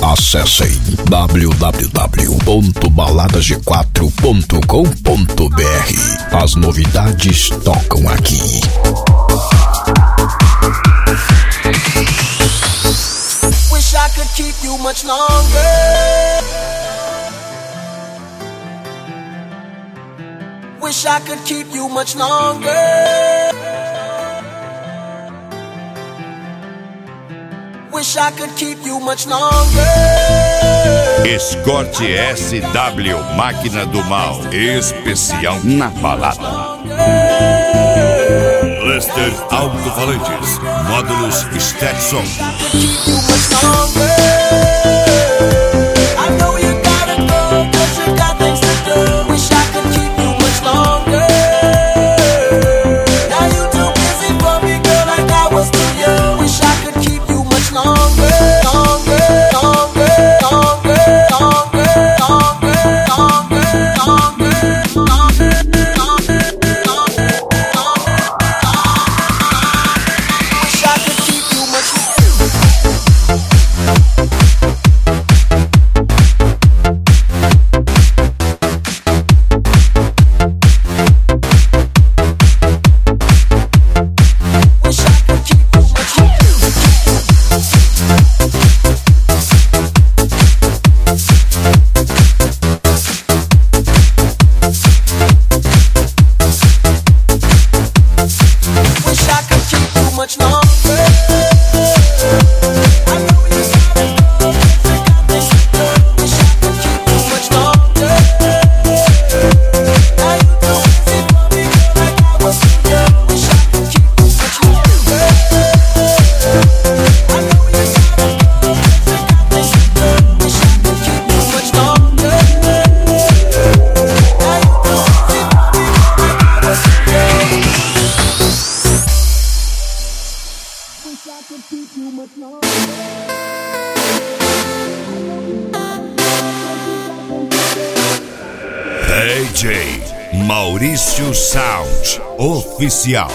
Acessem www.baladasg4.com.br. As novidades tocam aqui. Wish I could keep you much longer. Wish I could keep you much longer. Wish I could keep you much longer. Escort SW, máquina do mal, especial na balada. Lester Alto-Falantes, módulos Stetson. DJ Maurício Sound Oficial.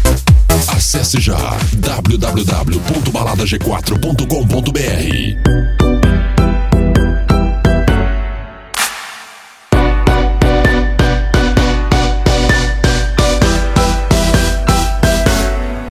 Acesse já www.baladasg4.com.br.